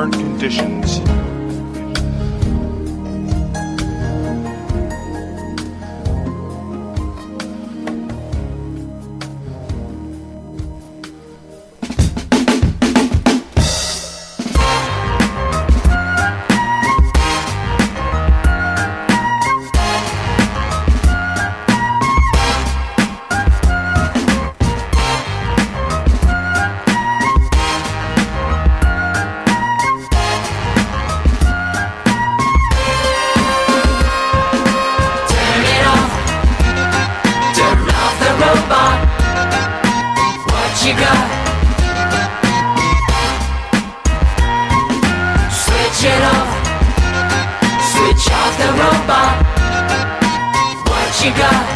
current conditions. You got switch it off, switch off the robot. What you got?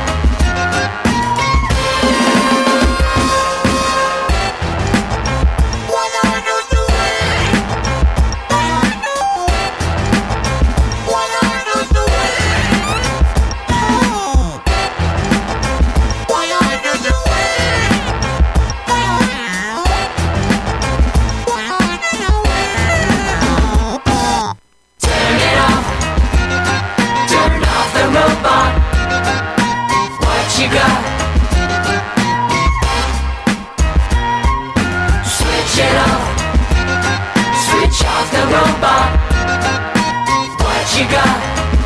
You got switch it off, switch off the robot. What you got?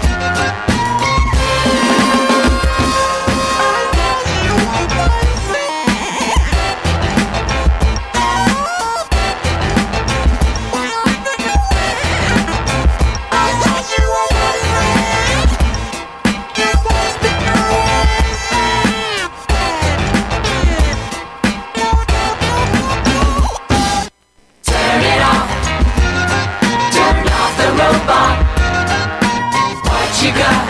You got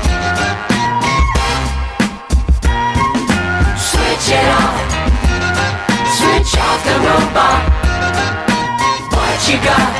switch it off, switch off the robot. What you got?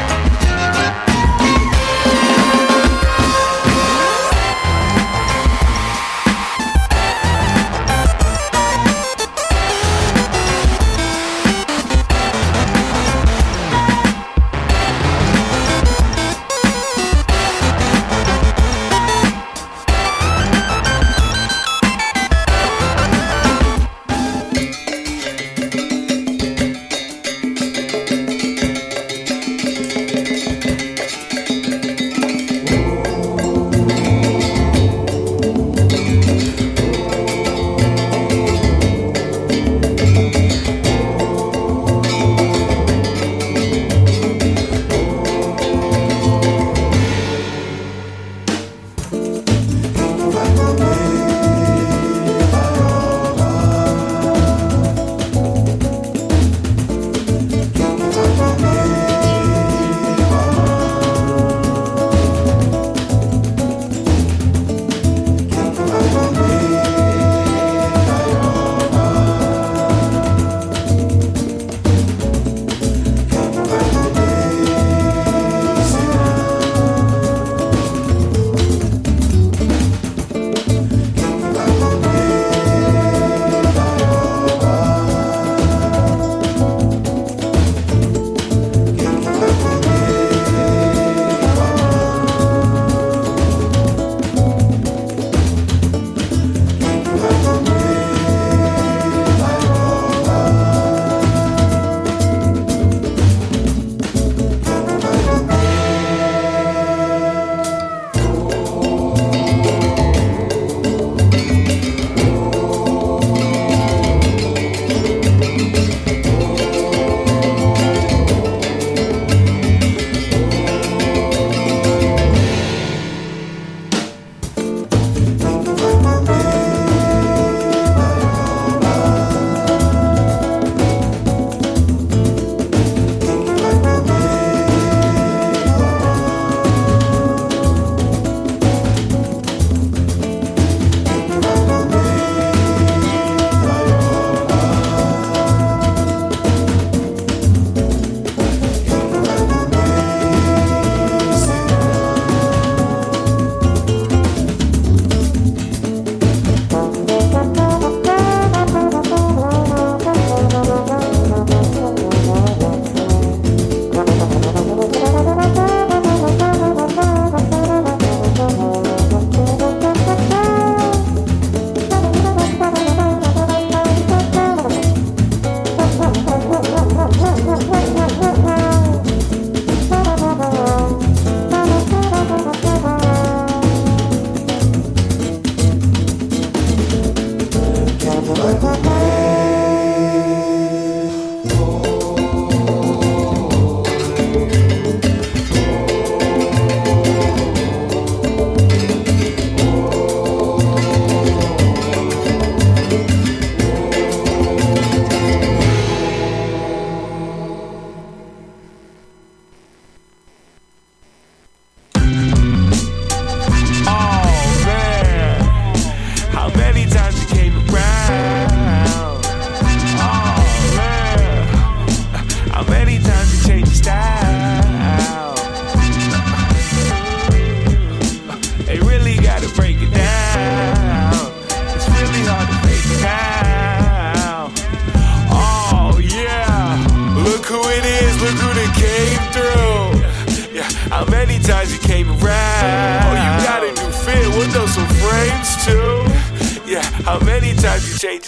How many times you change your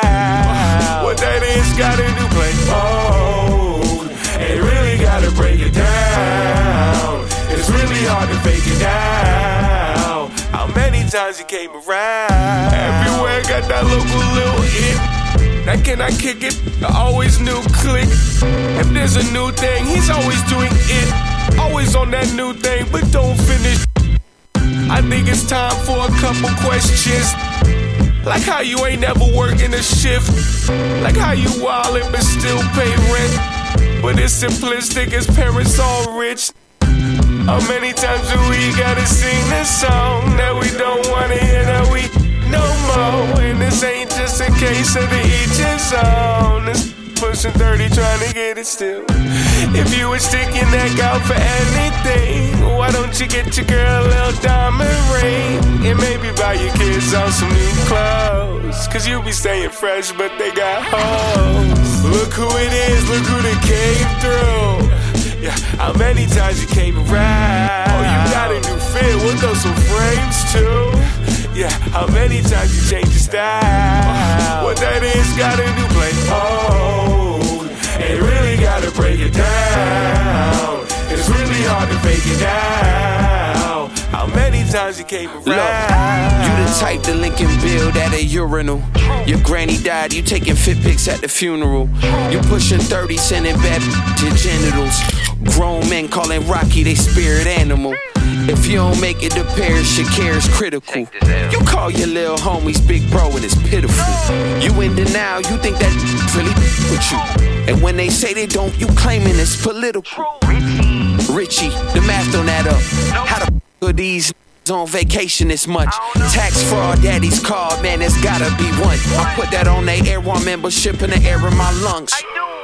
style? What that is, gotta do play mode. Ain't really gotta break it down. It's really hard to fake it now. How many times you came around? Everywhere got that local little hit. That can I kick it? Always new click. If there's a new thing, he's always doing it. Always on that new thing, but don't finish. I think it's time for a couple questions. Like how you ain't never working a shift. Like how you wildin' but still pay rent. But it's simplistic, his parents all rich. How many times do we gotta sing this song that we don't wanna hear, that we no more? And this ain't just a case of the each his own. It's pushing 30 trying to get it still. If you would stick your neck out for anything, why don't you get your girl a little diamond ring? And maybe buy your kids on some new clothes, cause you be staying fresh but they got hoes. Look who it is, look who they came through. Yeah, how many times you came around? Oh, you got a new fit, we'll throw some frames too. Yeah, how many times you changed your style? What that is, gotta do play mode. Ain't really gotta break it down. It's really hard to fake it now. How many times you came around? Look, you the type to link and build at a urinal. Your granny died, you taking fit pics at the funeral. You pushing 30, sending bad to genitals. Grown men calling Rocky they spirit animal. If you don't make it to Paris, your care is critical. You call your little homies big bro and it's pitiful. You in denial, you think that really with you. And when they say they don't, you claiming it's political. Richie, the math on that up. How the are these on vacation this much? Tax fraud, daddy's card, man, there's gotta be one. I put that on they Air One membership in the air in my lungs.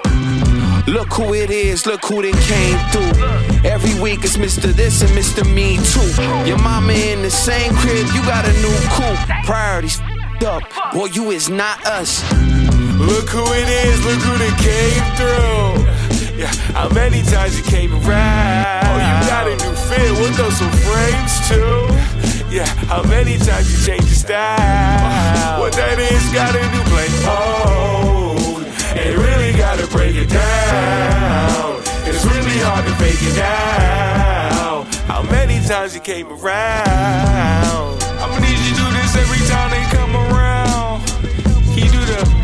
Look who it is, look who done came through. Every week it's Mr. This and Mr. Me too. Your mama in the same crib, you got a new coupe. Priorities up, boy, you is not us. Look who it is, look who done came through. Yeah, how many times you came around? Oh, you got a new fit, we'll throw some frames too. Yeah, how many times you changed your style? What that is, gotta do play mode. Ain't really gotta break it down. It's really hard to fake it now. How many times you came around? I'ma need you to do this every time they come around. Can you do the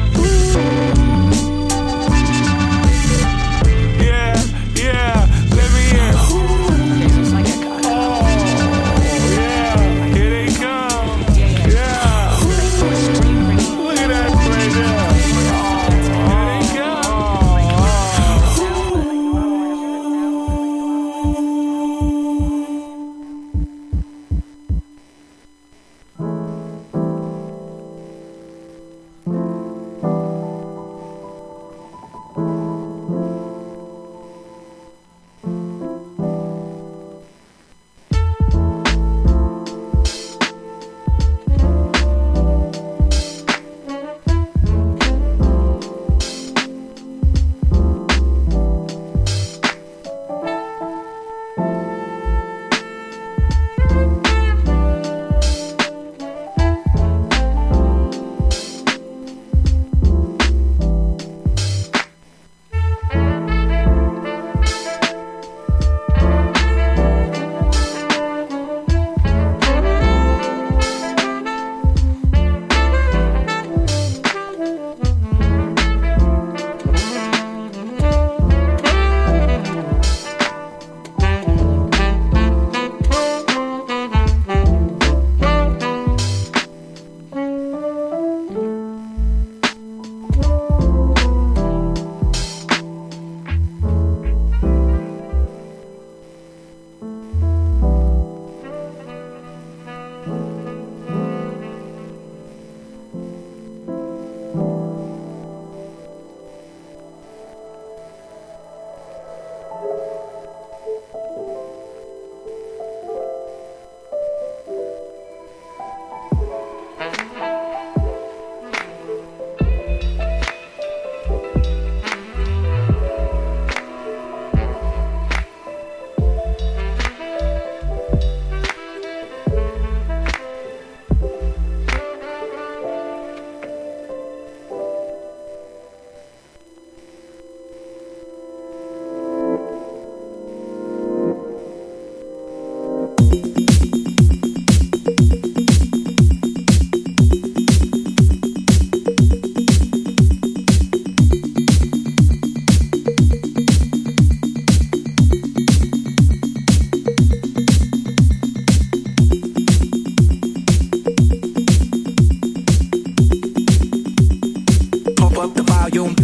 volume.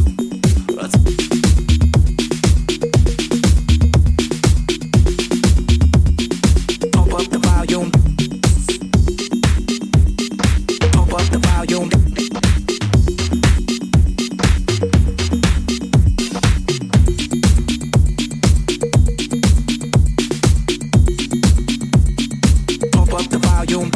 Pump up the volume. Pump up the volume. Pump up the volume.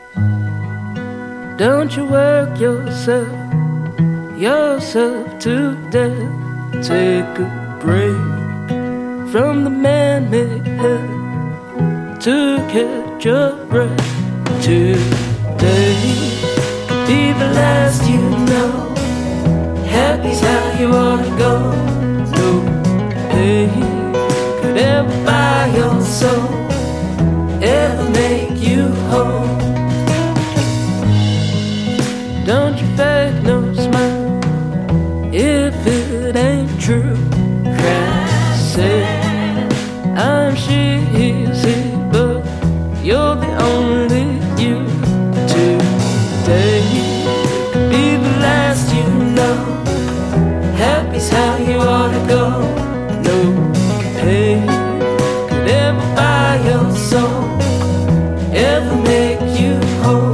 Don't you work yourself to death. Take a break from the man-made hell to catch your breath. Today could be the last you know. Happy's how you ought to go. No pain could ever buy your soul, ever make you whole. Don't you fake no smile if it ain't true. Cry, say I'm cheesy, but you're the only you. Today could be the last you know. Happy's how you ought to go. No pain could ever buy your soul, ever make you whole.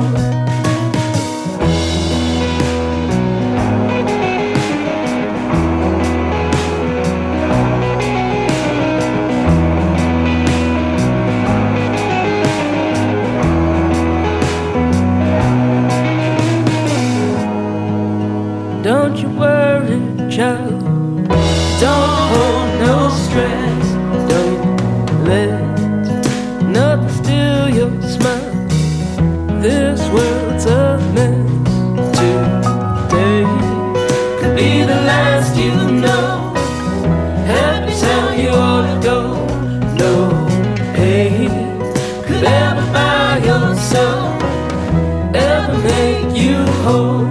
Don't you worry, child. Don't hold no stress. Don't let nothing steal your smile. This world's a mess. Today could be the last you know. Happy's how you ought to go. No pain could ever buy your soul, ever make you whole.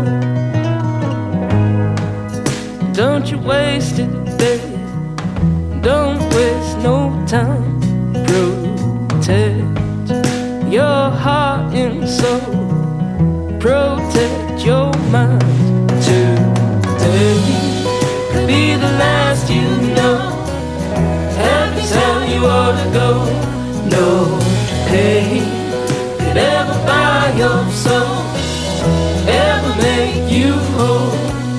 Don't you waste it, babe. Don't waste no time. Protect your heart and soul. Protect your mind. Today could be the last you know. Happy's how you ought to go. No pain could ever buy your soul, ever make you whole.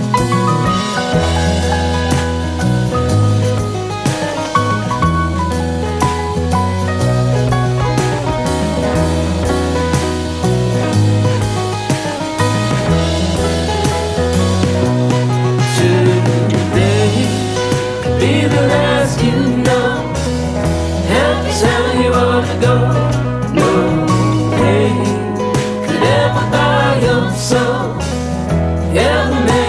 Go. No pain could ever buy your soul, ever make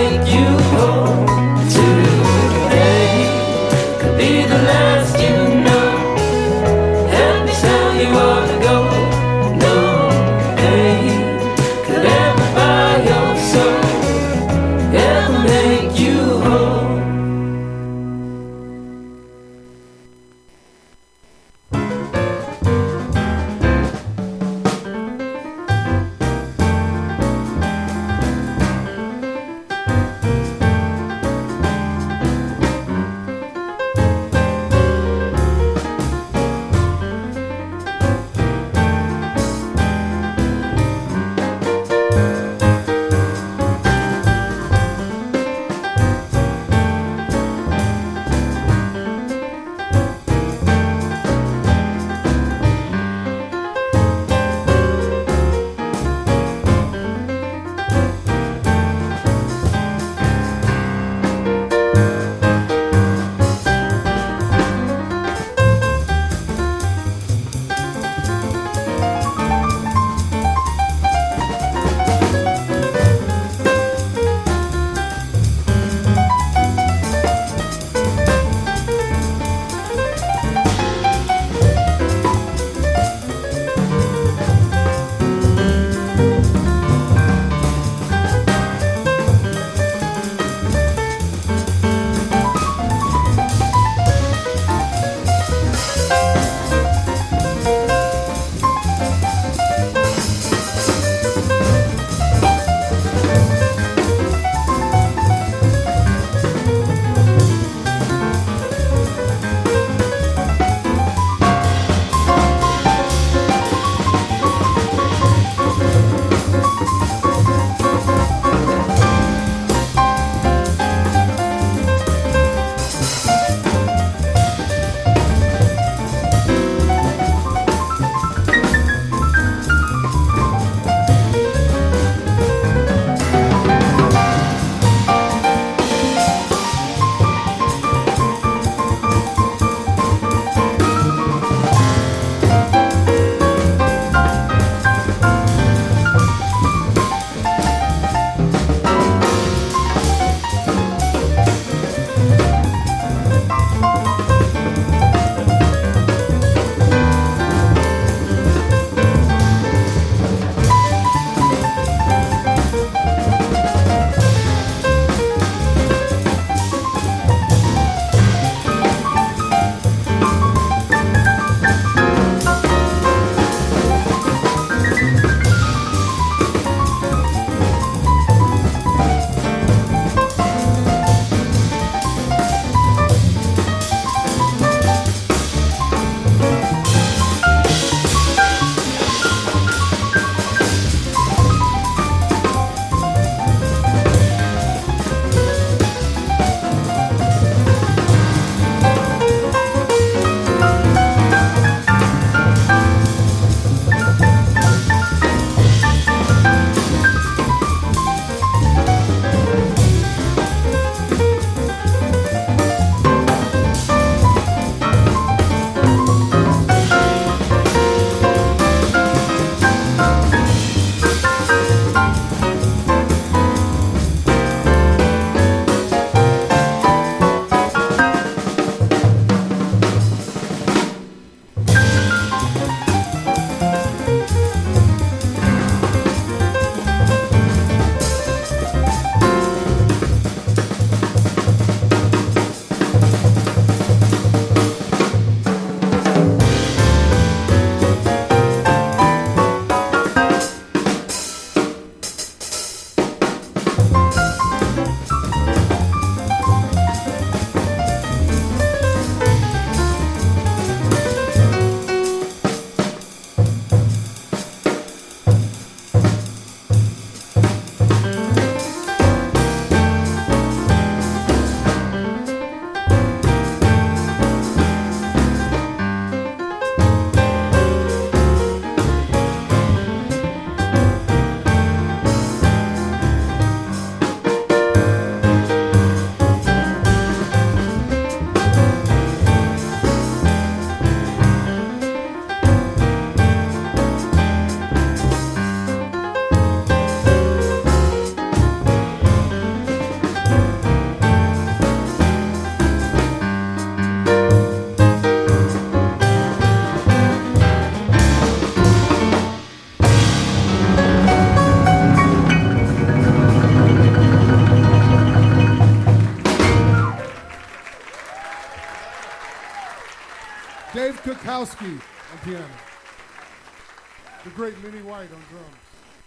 Bukowski on piano. The great Minnie White on drums.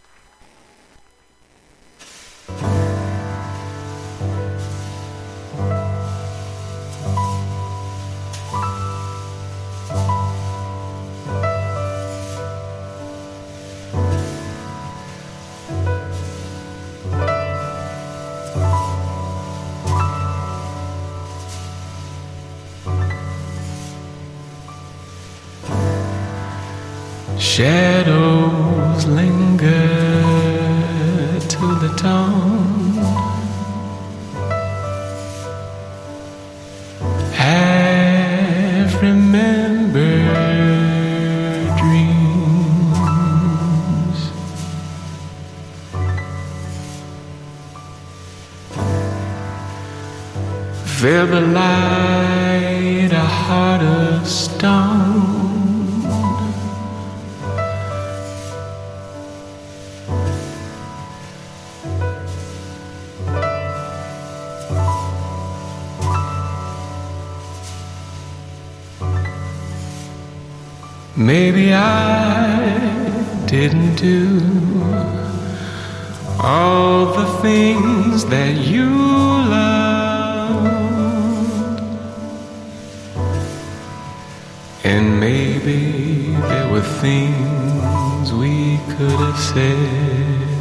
Shadows linger till the dawn. Have remembered dreams. Feel the light, a heart of stone. Maybe I didn't do all the things that you loved, and maybe there were things we could have said.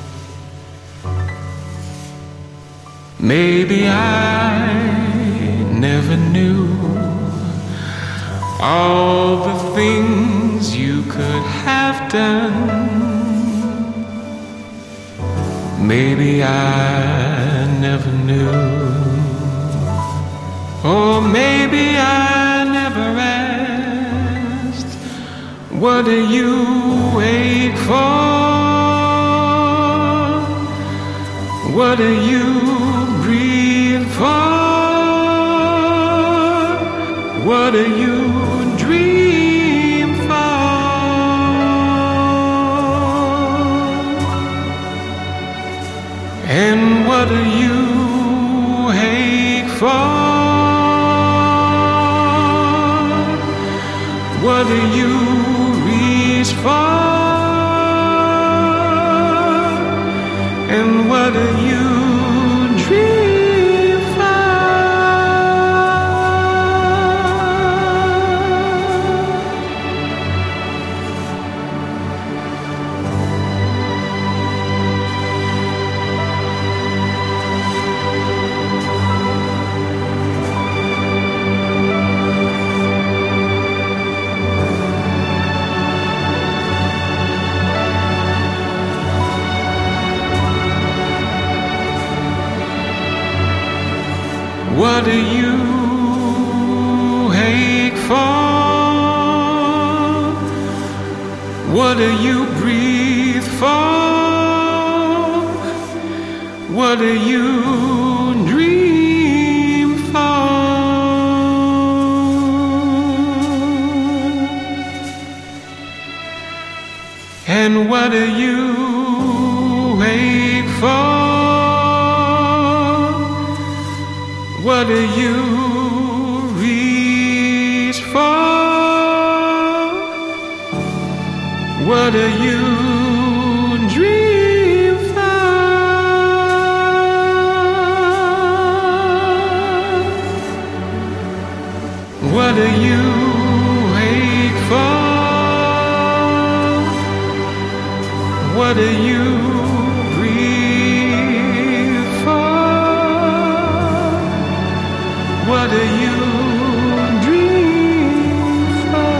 Maybe I never knew all the things you could have done. Maybe I never knew, or maybe I never asked. What do you wait for? What do you breathe for? What do you dream for? And what do you ache for? What do you reach for? And what do you dream for? What do you ache for? What do you breathe for? What do you dream for? And what do you ache for? What do you reach for? What do you dream for? What do you ache for? What do you breathe for? What do you dream for?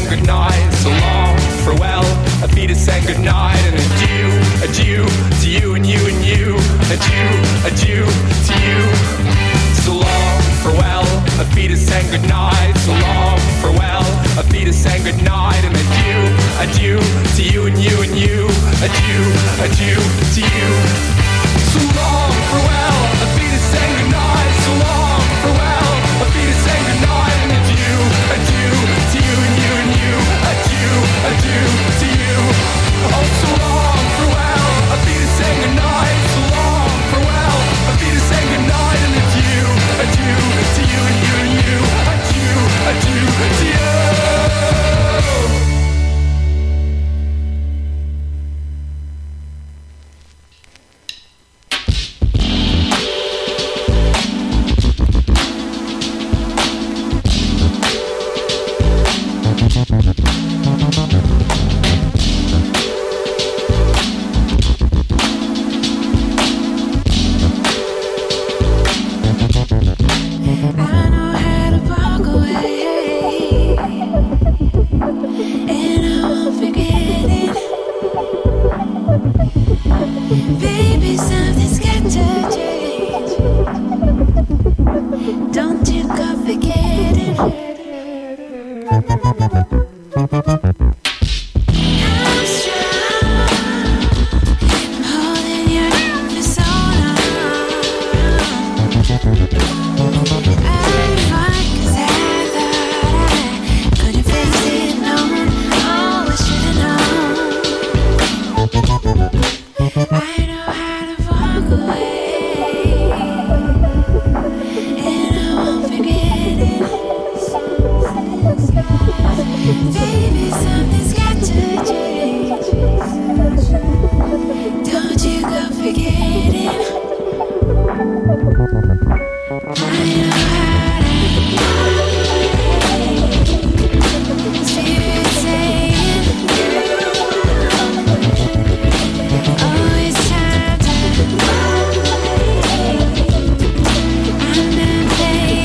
goodnight. So long, farewell, Auf Wiedersehen, goodnight, and adieu, adieu to you and you and you. Adieu, adieu to you. So long, farewell, Auf Wiedersehen, goodnight. So long, farewell, Auf Wiedersehen, goodnight, and adieu, adieu to you and you and you. Adieu, adieu to you. So long, farewell, Auf Wiedersehen, goodnight. So long, farewell, Auf Wiedersehen, goodnight, and adieu, adieu to you and you and you. Adieu, adieu to you. Oh, so long, farewell, Auf Wiedersehen, goodnight. So long, farewell, Auf Wiedersehen, goodnight, and adieu, adieu to you and you and you. Adieu, adieu to you.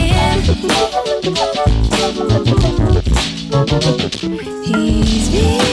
He's